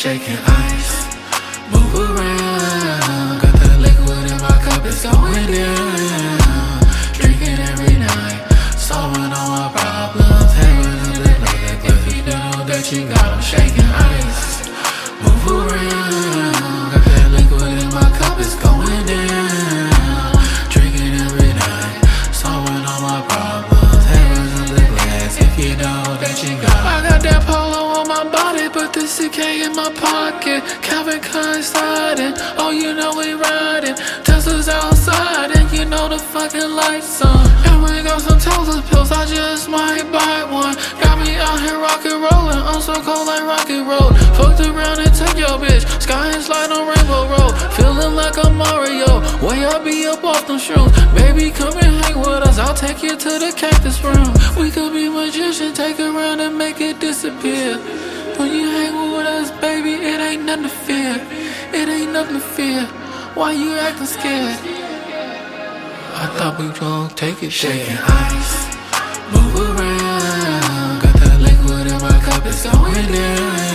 shaking ice. Move around, got that liquid in my cup, it's going down. Drinking every night, solving all my problems. Having a bit like if you know that you got 'em shaking ice. Move around, got that liquid in my cup, it's going down. Drinking every night, solving all my problems. Having a bit glass if you know that you got 'em. I got that polo on my body, but the CK in my pocket. Calvin Klein sliding, oh you know we riding. Tesla's outside and you know the fucking lights on. And we got some Tesla pills, I just might buy one. Got me out here rock and rollin', I'm so cold like Rocky Road. Fucked around and took your bitch, sky and slide on Rainbow Road. Feeling like a Mario, way I be up off them shrooms. Baby come and hang with us, I'll take you to the cactus room. We could be magicians, take it around and make it disappear. When you hang with us, baby, it ain't nothing to fear. It ain't nothing to fear. Why you acting scared? I thought we gon' take it, shaking ice. Move around, got that liquid in my cup, it's going down.